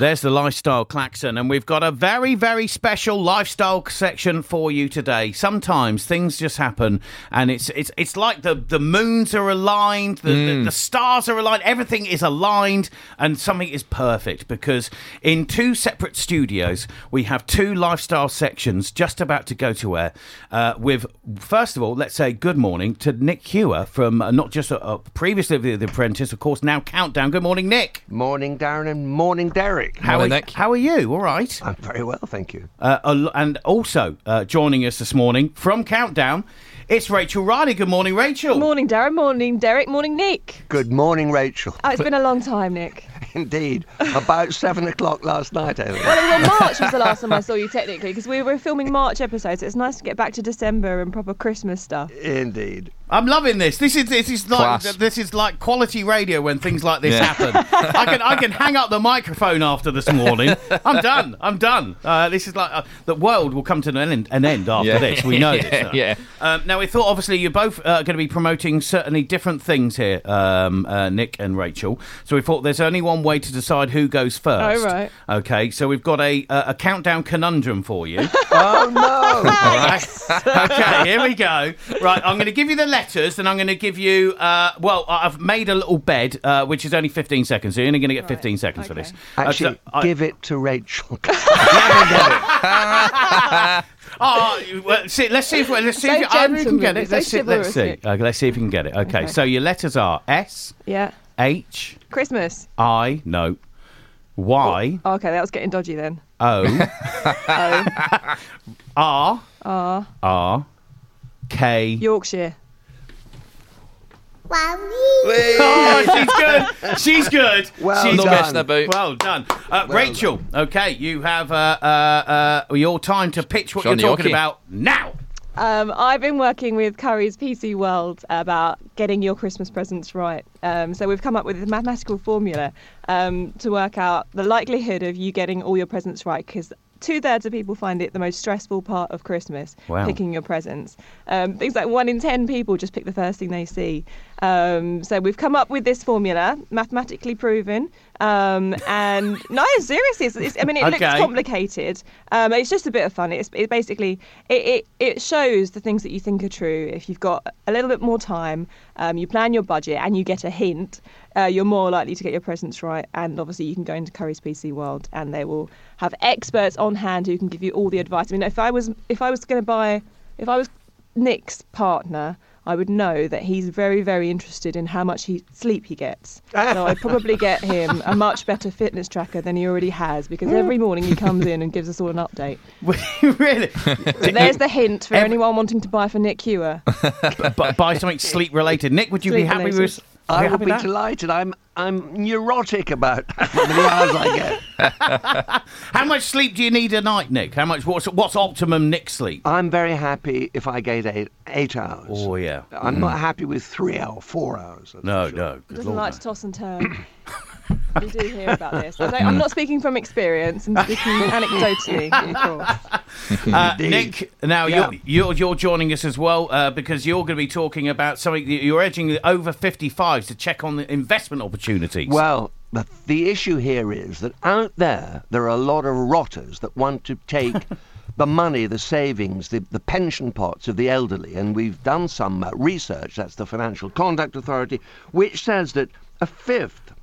There's the lifestyle klaxon, and we've got a very, very special lifestyle section for you today. Sometimes things just happen, and it's like the moons are aligned, the stars are aligned, everything is aligned, and something is perfect, because in two separate studios, we have two lifestyle sections just about to go to air. With, first of all, let's say good morning to Nick Hewer from not just previously The Apprentice, of course, now Countdown. Good morning, Nick. Morning, Darren, and morning, Derek. How are you? All right. I'm very well, thank you. And also joining us this morning from Countdown, it's Rachel Riley. Good morning, Rachel. Morning, Darren. Morning, Derek. Morning, Nick. Good morning, Rachel. Oh, it's been a long time, Nick. Indeed. About 7 o'clock last night, I think. Well, March was the last time I saw you, technically, because we were filming March episodes. It's nice to get back to December and proper Christmas stuff. Indeed. I'm loving this. This is like quality radio when things like this happen. I can hang up the microphone after this morning. I'm done. This is like the world will come to an end after this. We know this. Now we thought obviously you're both going to be promoting certainly different things here, Nick and Rachel. So we thought there's only one way to decide who goes first. Oh right. Okay. So we've got a countdown conundrum for you. Oh no! Yes. Okay. Here we go. Right. I'm going to give you the letters, and I'm going to give you. I've made a little bed, which is only 15 seconds. So you're only going to get 15 seconds for this. Actually, give it to Rachel. Let's see if we can get it. Let's see. Let's see if we can get it. Okay. So your letters are S. Yeah. H. Christmas. I. No. Y. Oh, okay, that was getting dodgy then. O. O. R. K. Yorkshire. Oh, she's good. Well done. Well done. Rachel, okay, you have your time to pitch what you're talking about now. I've been working with Curry's PC World about getting your Christmas presents right. So we've come up with a mathematical formula to work out the likelihood of you getting all your presents right, because 2/3 of people find it the most stressful part of Christmas, picking your presents. Things like 1 in 10 people just pick the first thing they see. So we've come up with this formula, mathematically proven. And no, seriously, it looks complicated. It's just a bit of fun. It basically shows the things that you think are true. If you've got a little bit more time, you plan your budget, and you get a hint, you're more likely to get your presents right. And obviously, you can go into Curry's PC World, and they will have experts on hand who can give you all the advice. I mean, if I was Nick's partner, I would know that he's very, very interested in how much sleep he gets. So I'd probably get him a much better fitness tracker than he already has, because every morning he comes in and gives us all an update. Really? So there's the hint for anyone wanting to buy for Nick Hewer. Buy something sleep-related. Nick, would you be happy with... I would be delighted. I'm neurotic about how many hours I get. How much sleep do you need a night, Nick? What's optimum Nick sleep? I'm very happy if I get 8 hours. Oh yeah. I'm not happy with 3 hours, 4 hours. No. Doesn't like to toss and turn. We do hear about this. I'm not speaking from experience. I'm speaking anecdotally, of course. Nick, now you're joining us as well because you're going to be talking about something. You're urging the over 55s to check on the investment opportunities. Well, the issue here is that out there are a lot of rotters that want to take the money, the savings, the pension pots of the elderly. And we've done some research, that's the Financial Conduct Authority, which says that a fifth,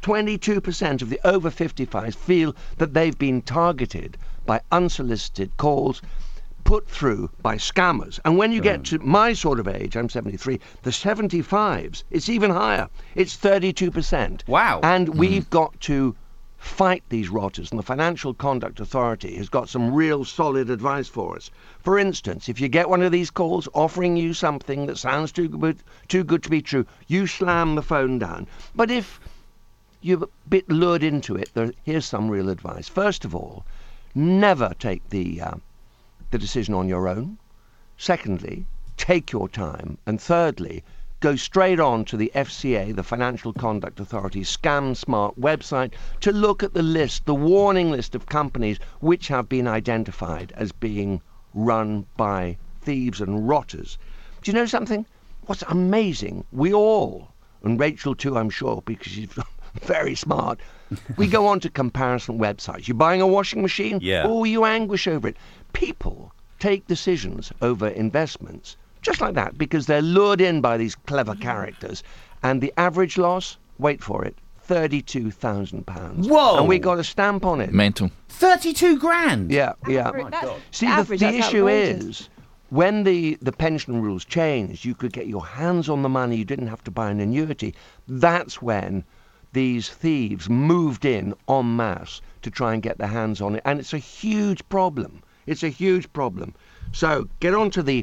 22% of the over 55s feel that they've been targeted by unsolicited calls put through by scammers. And when you get to my sort of age, I'm 73, the 75s, it's even higher. It's 32%. Wow. And we've got to fight these rotters, and the Financial Conduct Authority has got some real solid advice for us. For instance, if you get one of these calls offering you something that sounds too good to be true, you slam the phone down. But if you're a bit lured into it, here's some real advice. First of all, never take the decision on your own. Secondly, take your time. And thirdly, go straight on to the FCA, the Financial Conduct Authority Scam Smart website, to look at the list, the warning list of companies which have been identified as being run by thieves and rotters. Do you know something? What's amazing, we all, and Rachel too, I'm sure, because she's very smart. We go on to comparison websites. You're buying a washing machine? Yeah. Oh, you anguish over it. People take decisions over investments just like that because they're lured in by these clever characters. And the average loss, wait for it, £32,000. Whoa. And we got a stamp on it. Mental. 32 grand. Yeah, yeah. See, average, the that's issue outrageous. is, when the pension rules changed, you could get your hands on the money. You didn't have to buy an annuity. That's when these thieves moved in en masse to try and get their hands on it. And it's a huge problem. It's a huge problem. So get onto the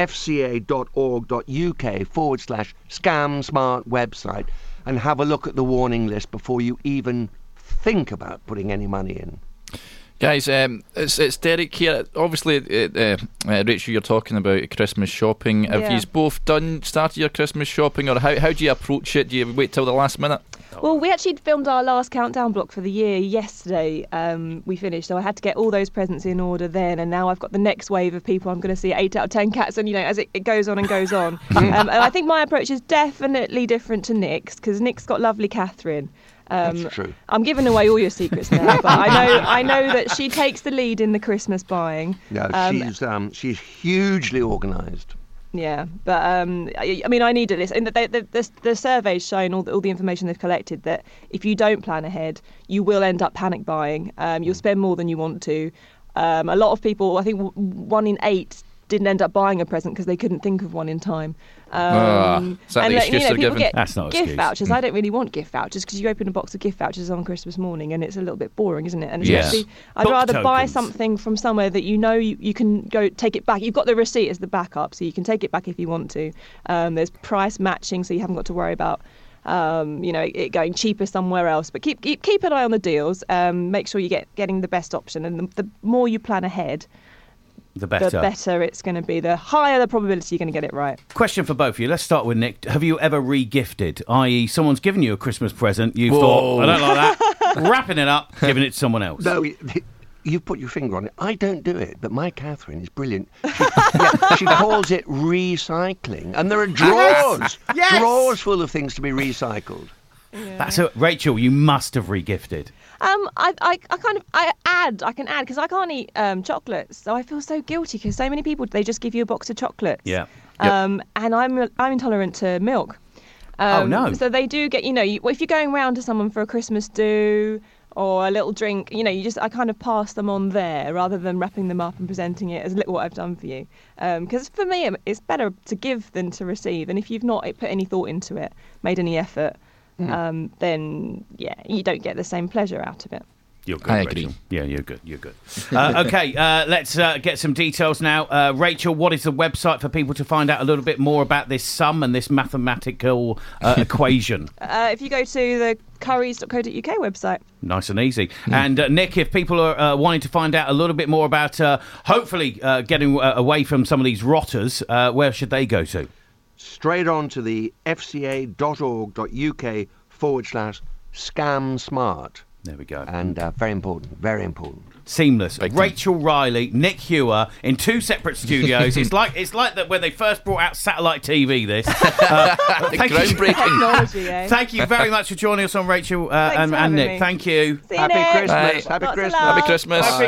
fca.org.uk/Scam Smart website and have a look at the warning list before you even think about putting any money in. Guys, it's Derek here. Obviously, Rachel, you're talking about Christmas shopping. Have Yeah. you both started your Christmas shopping, or how do you approach it? Do you wait till the last minute? Well, we actually filmed our last countdown block for the year yesterday. We finished, so I had to get all those presents in order then, and now I've got the next wave of people. I'm going to see 8 out of 10 cats, and as it goes on and goes on. And I think my approach is definitely different to Nick's, because Nick's got lovely Catherine. That's true. I'm giving away all your secrets now, but I know that she takes the lead in the Christmas buying. No, she's hugely organised. Yeah, but I mean, I need a list. And the survey's shown all the information they've collected that if you don't plan ahead, you will end up panic buying. You'll spend more than you want to. A lot of people, I think 1 in 8 didn't end up buying a present because they couldn't think of one in time. Is that the excuse they're people given? get That's not an gift excuse. vouchers. I don't really want gift vouchers because you open a box of gift vouchers on Christmas morning and it's a little bit boring, isn't it? And Yes. especially, I'd Book rather buy tokens. something from somewhere that you can go take it back. You've got the receipt as the backup, so you can take it back if you want to. There's price matching, so you haven't got to worry about it going cheaper somewhere else. But keep an eye on the deals. Make sure you're getting the best option, and the more you plan ahead, The better. the better it's going to be. The higher the probability you're going to get it right. Question for both of you. Let's start with Nick. Have you ever re-gifted? I.e., someone's given you a Christmas present. You've Whoa. thought, I don't like that. Wrapping it up, giving it to someone else. No, you've put your finger on it. I don't do it, but my Catherine is brilliant. She calls it recycling. And there are drawers. Yes. Drawers full of things to be recycled. That's a, Rachel, you must have re-gifted. I can add because I can't eat chocolates, so I feel so guilty because so many people they just give you a box of chocolates. Yeah. And I'm intolerant to milk. Oh, no. So they do get if you're going round to someone for a Christmas do or a little drink, I kind of pass them on there rather than wrapping them up and presenting it as look what I've done for you. Because for me it's better to give than to receive, and if you've not put any thought into it, made any effort. Then you don't get the same pleasure out of it. You're good, I agree. Rachel. Yeah, you're good. You're good. Okay, let's get some details now. Rachel, what is the website for people to find out a little bit more about this sum and this mathematical equation? If you go to the currys.co.uk website. Nice and easy. And Nick, if people are wanting to find out a little bit more about hopefully getting away from some of these rotters, where should they go to? Straight on to the fca.org.uk/Scam Smart. There we go. And very important, very important. Seamless. Big time. Rachel Riley, Nick Hewer in 2 separate studios. It's like that when they first brought out satellite TV. This thank you, Groundbreaking. Technology, eh? thank you very much for joining us on Rachel Thanks and for having Nick. me. Thank you. See you Happy next. Christmas. Bye. Happy Lots of Christmas. love. Happy Christmas. Happy